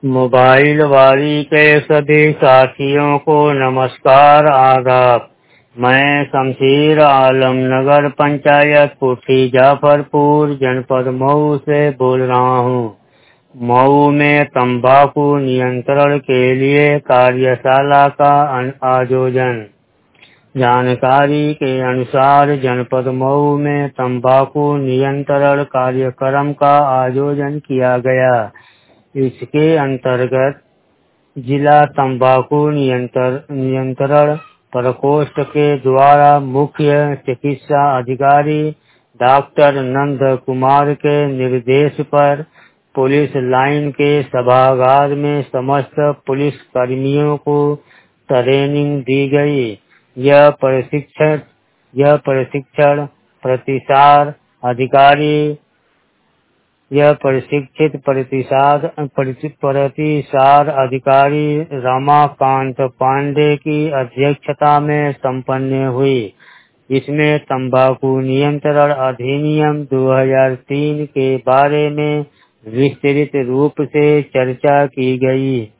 Mobile वाली के सभी साथियों को नमस्कार आदाब। मैं शमशीर आलम नगर पंचायत कोठी जाफरपुर जनपद मऊ से बोल रहा हूँ। मऊ में तंबाकू नियंत्रण के लिए कार्यशाला का आयोजन। जानकारी के अनुसार जनपद मऊ में तंबाकू नियंत्रण कार्यक्रम का आयोजन किया गया। इसके अंतर्गत जिला तंबाकू नियंत्रण प्रकोष्ठ के द्वारा मुख्य चिकित्सा अधिकारी डॉक्टर नंद कुमार के निर्देश पर पुलिस लाइन के सभागार में समस्त पुलिस कर्मियों को ट्रेनिंग दी गई। यह प्रशिक्षण प्रतिसार अधिकारी यह प्रशिक्षित प्रतिसार अधिकारी रमाकांत पांडे की अध्यक्षता में संपन्न हुई। इसमें तंबाकू नियंत्रण अधिनियम 2003 के बारे में विस्तृत रूप से चर्चा की गई।